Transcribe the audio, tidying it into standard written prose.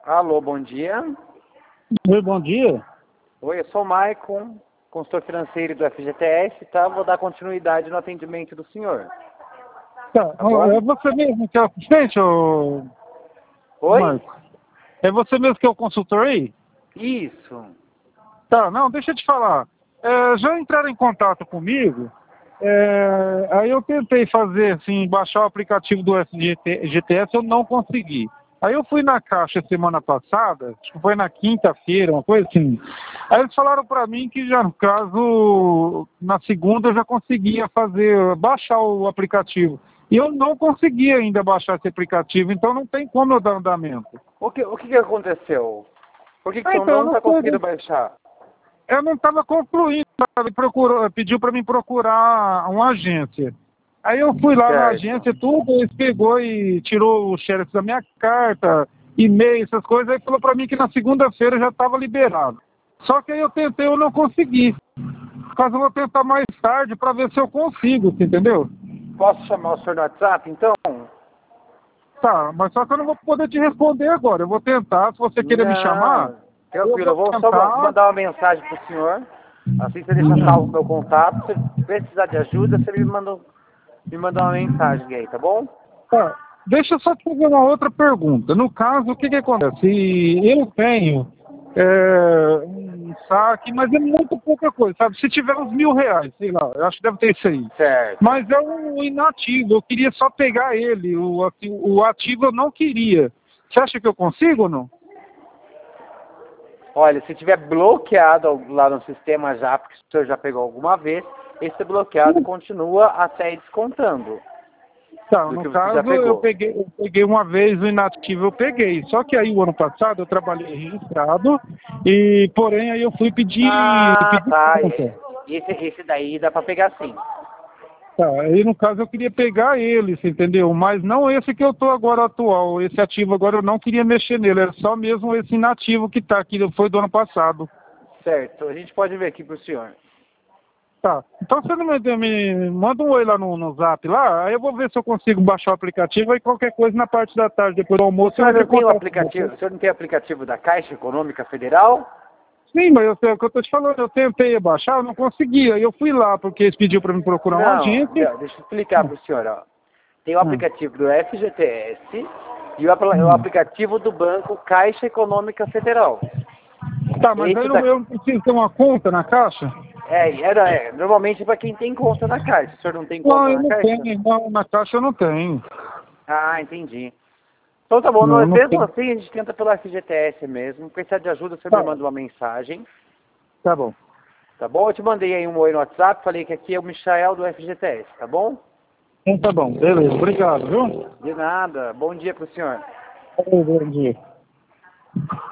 Alô, bom dia. Oi, bom dia. Oi, eu sou o Maicon, consultor financeiro do FGTS, tá? Vou dar continuidade no atendimento do senhor. Tá bom? é você mesmo que é o assistente, ô Oi? Marco? É você mesmo que é o consultor aí? Isso. Tá, não, deixa eu te falar. Já entraram em contato comigo, aí eu tentei fazer, assim, baixar o aplicativo do FGTS, eu não consegui. Aí eu fui na Caixa semana passada, acho que foi na quinta-feira, uma coisa assim. Aí eles falaram pra mim que já, no caso, na segunda eu já conseguia baixar o aplicativo. E eu não consegui ainda baixar esse aplicativo, então não tem como eu dar andamento. O que aconteceu? Por que você Então, eu não não está sei, conseguindo baixar? eu não estava concluindo, ele pediu para mim procurar uma agência. Aí eu fui lá na Certo. agência, tudo, eles pegou e tirou o xerox da minha carta, e-mail, essas coisas, aí falou para mim que na segunda-feira já estava liberado. Só que aí eu tentei, eu não consegui. Por causa eu vou tentar mais tarde para ver se eu consigo, você entendeu? Posso chamar o senhor no WhatsApp, então? Tá, mas só que eu não vou poder te responder agora. Eu vou tentar, se você querer me chamar, Não. eu Tranquilo, vou eu vou só tentar. mandar uma mensagem pro senhor. Assim você deixa salvo o meu contato. Se precisar de ajuda, você me manda uma mensagem aí, tá bom? Tá, deixa eu só te fazer uma outra pergunta. No caso, o que acontece? Eu tenho um saque, mas é muito pouca coisa, sabe? Se tiver uns R$ 1.000, sei lá, eu acho que deve ter isso aí. Certo. Mas é um inativo, eu queria só pegar ele, o ativo eu não queria. Você acha que eu consigo ou não? Olha, se tiver bloqueado lá no sistema já, porque o senhor já pegou alguma vez, esse bloqueado continua até ir descontando Tá, do no que você já caso eu pegou. peguei uma vez o inativo, eu peguei. Só que aí o ano passado eu trabalhei registrado e porém aí eu fui Ah, pedir tá. conta. Esse daí dá pra pegar sim. Tá, aí no caso eu queria pegar ele, você entendeu? Mas não esse que eu tô agora atual, esse ativo agora eu não queria mexer nele, era só mesmo esse inativo que tá aqui, foi do ano passado. Certo, a gente pode ver aqui pro senhor. Tá, então você não me manda um oi lá no zap lá, aí eu vou ver se eu consigo baixar o aplicativo, aí qualquer coisa na parte da tarde, depois do O almoço eu senhor entro não em tem o contato com aplicativo, você. o senhor não tem o aplicativo da Caixa Econômica Federal? Sim, mas eu sei o que eu tô te falando, eu tentei baixar, eu não conseguia, aí eu fui lá, porque eles pediu para me procurar um Não, agente. deixa eu explicar pro senhor, ó. Tem o Hum, aplicativo do FGTS e o hum. aplicativo do Banco Caixa Econômica Federal. Tá, mas aí Esse eu não da, eu não preciso ter uma conta na caixa? normalmente é para quem tem conta na Caixa. O senhor não tem Não, conta eu na não Caixa? tenho, não, na caixa eu não tenho. Ah, entendi. Então tá bom, Não, eu não mesmo tenho. assim a gente tenta pelo FGTS mesmo. Precisar de ajuda, você me Tá, manda uma mensagem, tá bom. tá bom? Eu te mandei aí um oi no WhatsApp, falei que aqui é o Michael do FGTS, tá bom? Então tá bom, beleza, obrigado, viu? De nada, bom dia pro senhor. Bom dia.